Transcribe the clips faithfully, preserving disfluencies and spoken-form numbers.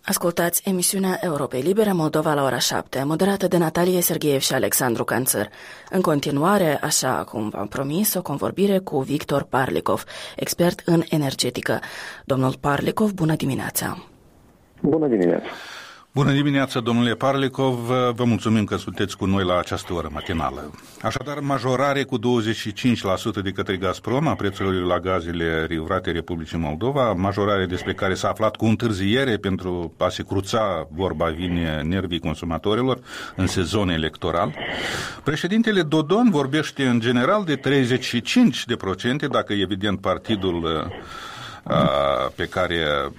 Ascultați emisiunea Europei Libere Moldova la ora șapte, moderată de Natalie Sergeev și Alexandru Canțăr. În continuare, așa cum v-am promis, o convorbire cu Victor Parlikov, expert în energetică. Domnul Parlikov, bună dimineața! Bună dimineața! Bună dimineața, domnule Parlikov, vă mulțumim că sunteți cu noi la această oră matinală. Așadar, majorare cu douăzeci și cinci la sută de către Gazprom a prețurilor la gazele livrate Republicii Moldova, majorare despre care s-a aflat cu întârziere pentru a se cruța, vorba vine, nervii consumatorilor în sezon electoral. Președintele Dodon vorbește în general de treizeci și cinci la sută, dacă evident partidul pe care,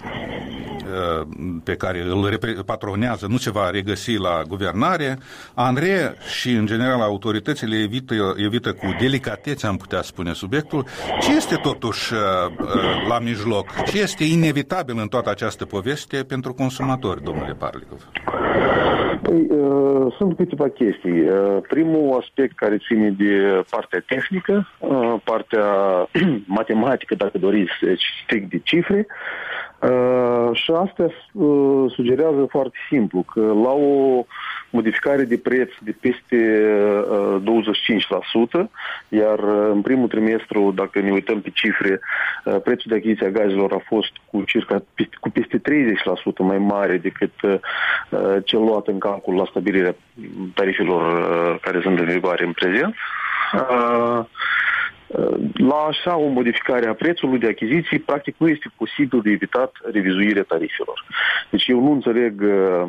pe care îl patronează nu se va regăsi la guvernare. Andrei și, în general, autoritățile evită, evită cu delicatețe, am putea spune, subiectul. Ce este totuși la mijloc? Ce este inevitabil în toată această poveste pentru consumatori, domnule Parlikov? Păi, uh, sunt câteva chestii. Uh, primul aspect care ține de partea tehnică, uh, partea matematică, dacă doriți, deci strict de cifre, uh, și asta uh, sugerează foarte simplu că la o modificare de preț de peste uh, douăzeci și cinci la sută, iar uh, în primul trimestru, dacă ne uităm pe cifre, uh, prețul de achiziție a gazelor a fost cu circa cu peste treizeci la sută mai mare decât uh, cel luat în calcul la stabilirea tarifelor uh, care sunt în vigoare în prezent. Uh, La așa o modificare a prețului de achiziții, practic nu este posibil de evitat revizuirea tarifelor. Deci eu nu înțeleg uh,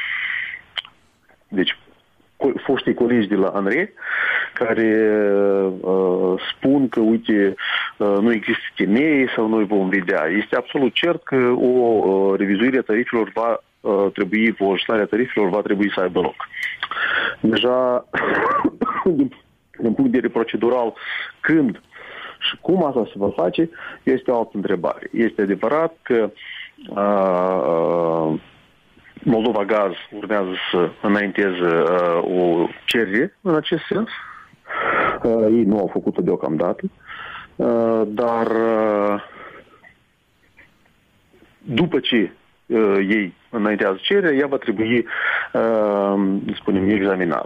deci foștii colegi de la ANRE care uh, spun că, uite, uh, nu există temei sau noi vom vedea. Este absolut cert că o uh, revizuire a tarifelor va uh, trebui, o ajustare a tarifelor va trebui să aibă loc. Deja, din, din punct de vedere procedural, când și cum asta se va face, este o altă întrebare. Este adevărat că uh, Moldova Gaz urmează să înainteze uh, o cerere în acest sens. Uh, ei nu au făcut-o deocamdată, uh, dar uh, după ce uh, ei înaintează cererea, ea va trebui, uh, spunem, examinată.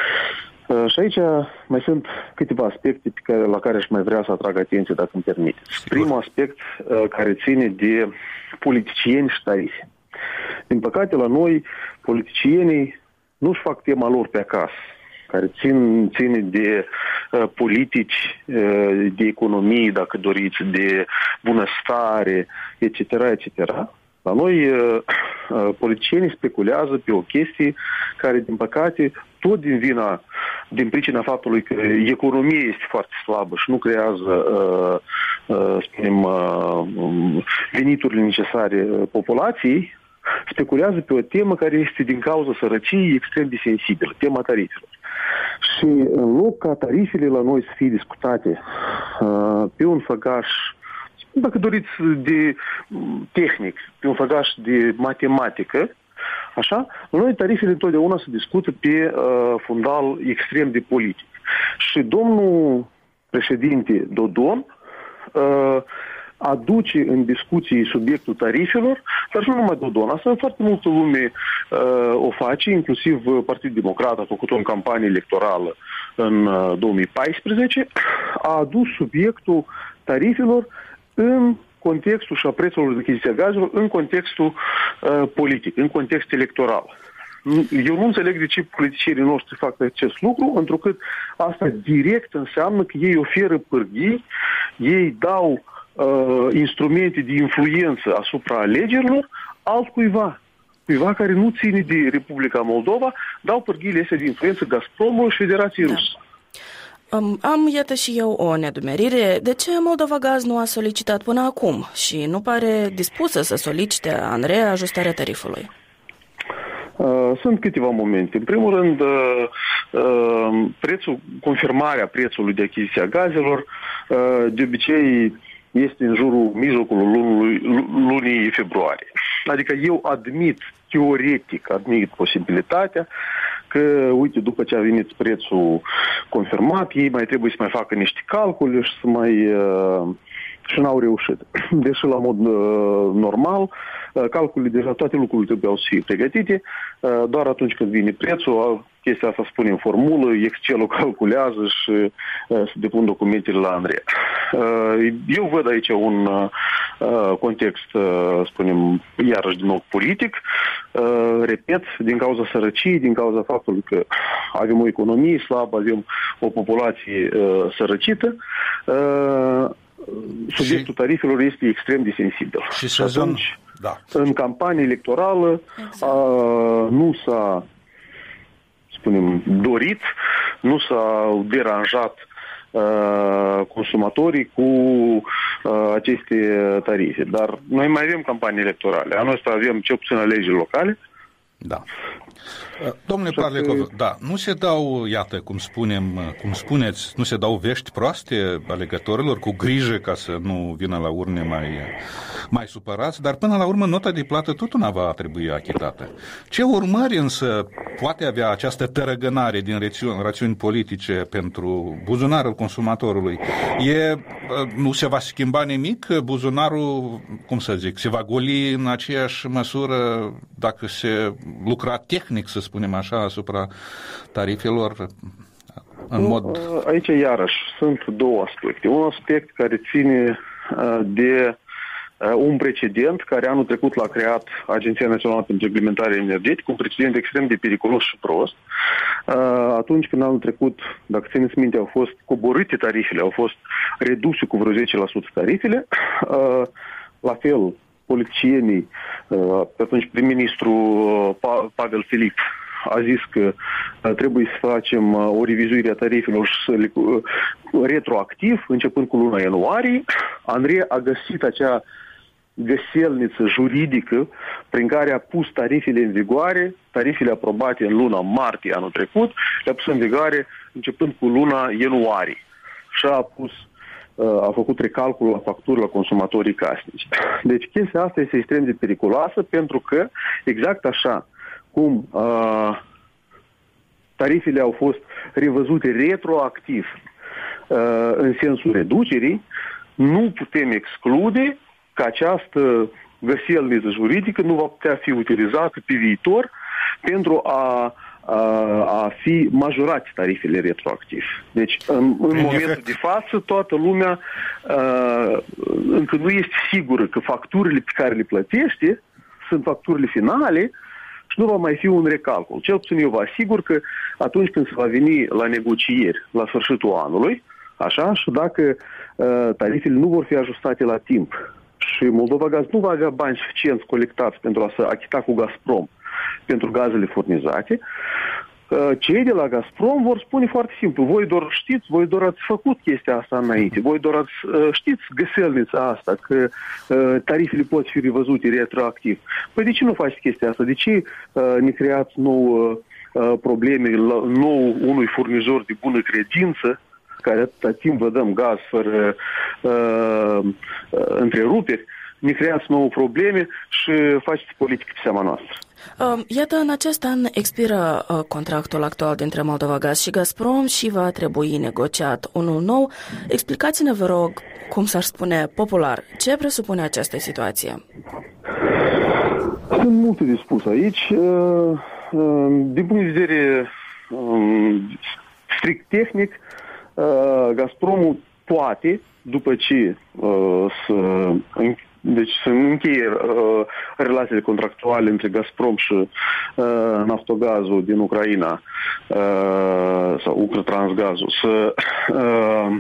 Uh, și aici mai sunt câteva aspecte pe care, la care aș mai vrea să atrag atenție, dacă îmi permiteți. Primul aspect uh, care ține de politicieni și tarife. Din păcate, la noi, politicienii nu-și fac tema lor pe acasă, care țin, ține de uh, politici, uh, de economie, dacă doriți, de bunăstare, et cetera, et cetera. La noi, uh, uh, politicienii speculează pe o chestie care, din păcate, tot din vina, din pricina faptului că economia este foarte slabă și nu creează, uh, uh, spunem, uh, veniturile necesare populației, speculează pe o temă care este din cauza sărăciei extrem de sensibilă, tema tarifelor. Și în loc ca tarifele la noi să fie discutate uh, pe un făgaș, dacă doriți, de tehnic, pe un făgaș de matematică, așa, la noi tarifele întotdeauna se discută pe uh, fundal extrem de politic. Și domnul președinte Dodon uh, aduce în discuții subiectul tarifelor, dar și nu numai Dodon. Asta foarte multă lume uh, o face, inclusiv Partidul Democrat a făcut-o în campanie electorală în uh, două mii paisprezece, a adus subiectul tarifelor în contextul și a prețurilor de achiziție a gazelor, în contextul uh, politic, în context electoral. Eu nu înțeleg de ce politicienii noștri fac acest lucru, întrucât asta direct înseamnă că ei oferă pârghii, ei dau uh, instrumente de influență asupra alegerilor altcuiva. Cuiva care nu ține de Republica Moldova, dau pârghiile astea de influență Gazpromului și Federației da. Rusă. Um, am, iată și eu, o nedumerire. De ce Moldova Gaz nu a solicitat până acum și nu pare dispusă să solicite ANRE ajustarea tarifului? Uh, sunt câteva momente. În primul rând, uh, uh, prețul, confirmarea prețului de achiziție a gazelor, uh, de obicei este în jurul mijlocului lunii, lunii februarie. Adică eu admit, teoretic, admit posibilitatea că, uite, după ce a venit prețul confirmat, ei mai trebuie să mai facă niște calcule și să mai uh, și n-au reușit. Deși la mod uh, normal, uh, calculele, deja toate lucrurile trebuiau să fie pregătite, uh, doar atunci când vine prețul, chestia asta spune în formulă, Excel-ul calculează și uh, se depun documentele la Andrei. Uh, eu văd aici un uh, context, uh, spunem, iarăși din nou politic, uh, repet, din cauza sărăciei, din cauza faptului că avem o economie slabă, avem o populație uh, sărăcită, uh, subiectul tarifelor este extrem de sensibil. Și sezon, atunci, da. în campanie electorală exact. a, nu s-a, spunem, dorit, nu s-au deranjat a, consumatorii cu a, aceste tarife. Dar noi mai avem campanii electorale. Anul ăsta avem cel puțin alegeri locale. Da. Domnule Parlikov, da, nu se dau, iată, cum spunem, cum spuneți, nu se dau vești proaste alegătorilor cu grijă ca să nu vină la urne mai, mai supărați, dar până la urmă nota de plată tot una va trebui achitată. Ce urmări însă poate avea această tărăgânare din rațiuni, rațiuni politice pentru buzunarul consumatorului? E, nu se va schimba nimic? Buzunarul, cum să zic, se va goli în aceeași măsură dacă se lucra tehnic, să spunem așa, asupra tarifelor în mod... Aici, iarăși, sunt două aspecte. Un aspect care ține de un precedent care anul trecut l-a creat Agenția Națională pentru Reglementare Energetică, un precedent extrem de periculos și prost. Atunci când anul trecut, dacă țineți minte, au fost coborâte tarifele, au fost reduse cu vreo zece la sută tarifele, la fel, politicienii, pe atunci prim-ministru Pavel Filip a zis că trebuie să facem o revizuire a tarifelor și să le, retroactiv, începând cu luna ianuarie. Andrei a găsit acea găselniță juridică prin care a pus tarifele în vigoare, tarifele aprobate în luna martie anul trecut, le-a pus în vigoare începând cu luna ianuarie și a pus a făcut recalcul la facturi la consumatorii casnici. Deci chestia asta este extrem de periculoasă pentru că exact așa cum uh, tarifele au fost revăzute retroactiv uh, în sensul reducerii, nu putem exclude că această găselniță juridică nu va putea fi utilizată pe viitor pentru a a fi majorați tarifele retroactiv. Deci, în, în momentul de față, toată lumea uh, încă nu este sigură că facturile pe care le plătește sunt facturile finale și nu va mai fi un recalcul. Cel puțin eu vă asigur că atunci când se va veni la negocieri la sfârșitul anului, așa, și dacă uh, tarifele nu vor fi ajustate la timp și Moldova Gaz nu va avea bani suficienți colectați pentru a se achita cu Gazprom pentru gazele furnizate, cei de la Gazprom vor spune foarte simplu, voi doar știți, voi doar ați făcut chestia asta înainte, voi doar ați, știți găselnița asta, că tarifele pot fi revăzute retroactiv. Păi de ce nu faceți chestia asta? De ce ne creați nou probleme, nou unui furnizor de bună credință, care atâta timp vă dăm gaz fără uh, întreruperi, ne creați nouă probleme și faceți politică pe seama noastră. Iată, în acest an expiră contractul actual dintre Moldova Gaz și Gazprom și va trebui negociat unul nou. Explicați-ne, vă rog, cum s-ar spune popular, ce presupune această situație? Sunt multe de spus aici. Din punct de vedere strict tehnic, Gazpromul poate, după ce să... Deci să încheie uh, relațiile contractuale între Gazprom și uh, Naftogazul din Ucraina uh, sau Ucrtransgazul să uh,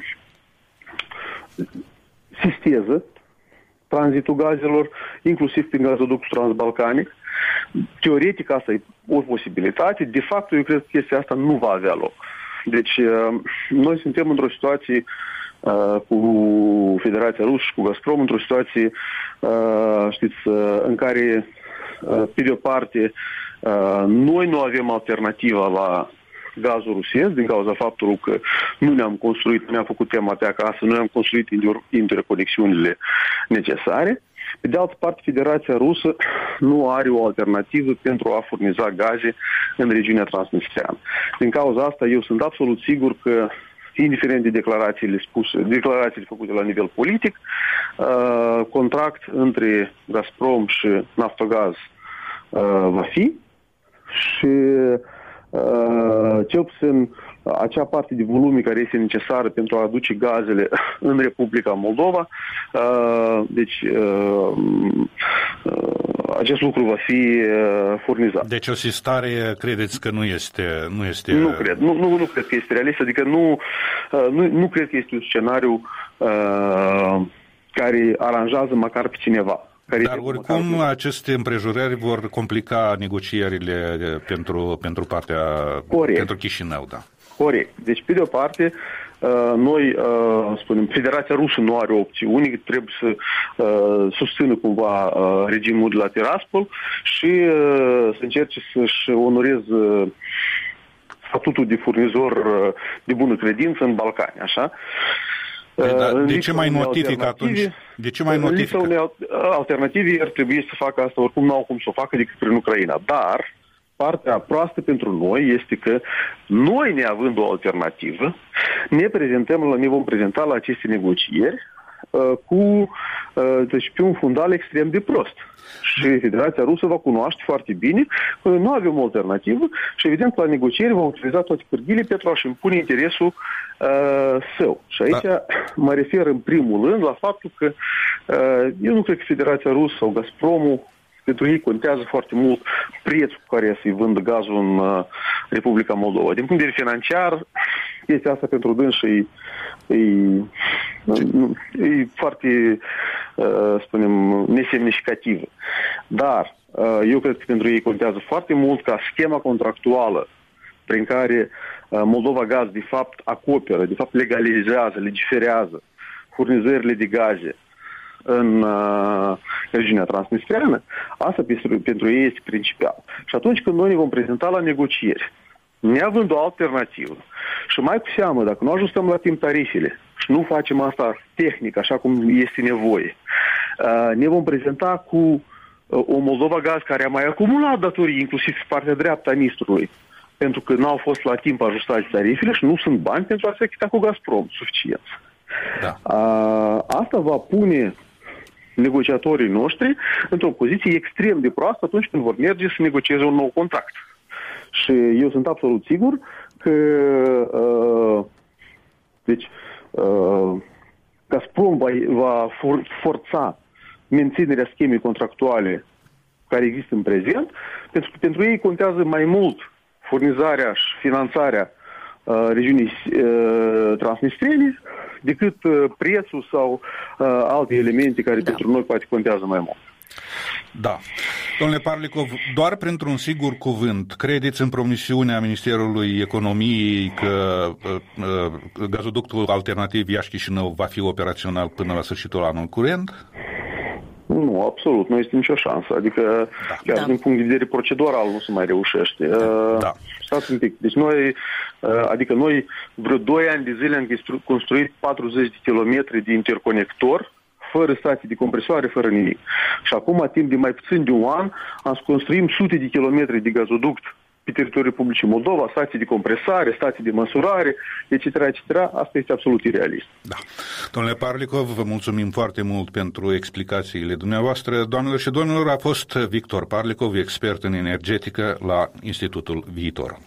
sisteze tranzitul gazelor, inclusiv prin gazoductul transbalcanic. Teoretic asta e o posibilitate. De fapt, eu cred că chestia asta nu va avea loc. Deci uh, noi suntem într-o situație Uh, cu Federația Rusă și cu Gazprom într-o situație, uh, știți, uh, în care, uh, pe de o parte, uh, noi nu avem alternativa la gazul rusesc din cauza faptului că nu ne-am construit, nu ne-am făcut tema pe acasă, nu ne-am construit interconexiunile necesare. Pe de altă parte, Federația Rusă nu are o alternativă pentru a furniza gaze în regiunea transnistreană. Din cauza asta, eu sunt absolut sigur că indiferent de declarațiile spuse, declarațiile făcute la nivel politic, contract între Gazprom și Naftogaz va fi și cel puțin acea parte de volume care este necesară pentru a aduce gazele în Republica Moldova, deci acest lucru va fi furnizat. Deci o sistare credeți că nu este... Nu, este... nu cred. Nu, nu, nu cred că este realist, adică nu, nu, nu cred că este un scenariu uh, care aranjează măcar pe cineva. Dar oricum măcar... aceste împrejurări vor complica negocierile pentru, pentru partea... Corect. Pentru Chișinău, da. Corect. Deci, pe de o parte, noi, spunem, Federația Rusă nu are opțiuni, trebuie să susțină cumva regimul de la Tiraspol și să încerce să-și onoreze statutul de furnizor de bună credință în Balcani, așa? Păi, da, de ce mai notifică atunci? De ce mai notifică? În lipsa unei alternative ar trebui să facă asta, oricum nu au cum să o facă decât prin Ucraina, dar partea proastă pentru noi este că noi, neavând o alternativă, ne prezentăm, ne vom prezenta la aceste negocieri uh, cu, uh, deci pe un fundal extrem de prost. Și Federația Rusă va cunoaște foarte bine că nu avem o alternativă și evident la negocieri vom utiliza toate pârghile pentru a-și impune interesul uh, său. Și aici da. mă refer în primul rând la faptul că uh, eu nu cred că Federația Rusă sau Gazpromul, pentru ei contează foarte mult prețul cu care să-i vând gazul în uh, Republica Moldova. Din punct de vedere financiar, chestia asta pentru dânsii e, e, e foarte, uh, spunem, nesemnificativă. Dar uh, eu cred că pentru ei contează foarte mult ca schema contractuală prin care uh, Moldova Gaz de fapt acoperă, de fapt legalizează, legiferează furnizările de gaze în uh, regiunea transnistreană, asta pentru, pentru ei este principal. Și atunci când noi ne vom prezenta la negocieri, neavând o alternativă, și mai cu seamă, dacă nu ajustăm la timp tarifele și nu facem asta tehnic, așa cum este nevoie, uh, ne vom prezenta cu uh, o Moldova Gaz care a mai acumulat datorii, inclusiv pe partea dreaptă a Nistrului, pentru că nu au fost la timp ajustate tarifele și nu sunt bani pentru a se achita cu Gazprom suficient. Da. Uh, asta va pune negociatorii noștri într-o poziție extrem de proastă atunci când vor merge să negocieze un nou contract. Și eu sunt absolut sigur că uh, deci uh, Gazprom va, va for, forța menținerea schemei contractuale care există în prezent, pentru că pentru ei contează mai mult furnizarea și finanțarea uh, regiunii uh, transnistrene decât uh, prețul sau uh, alte elemente care da. pentru noi poate contează mai mult. Da. Domnule Parlikov, doar printr-un sigur cuvânt, credeți în promisiunea Ministerului Economiei că uh, uh, gazoductul alternativ Iași-Chișinău va fi operațional până la sfârșitul anului curent? Nu, absolut, nu este nicio șansă. Adică, da. chiar da. din punct de vedere procedural nu se mai reușește. Da. Stați un pic. Deci noi, adică noi vreo doi ani de zile am construit patruzeci de kilometri de interconector, fără stații de compresoare, fără nimic. Și acum, timp de mai puțin de un an, am construim sute de kilometri de gazoduct pe teritoriul Republicii Moldova, stații de compresare, stații de măsurare, et cetera, et cetera. Asta este absolut irealist. Da. Domnule Parlikov, vă mulțumim foarte mult pentru explicațiile dumneavoastră. Doamnelor și domnilor, a fost Victor Parlikov, expert în energetică la Institutul Viitor.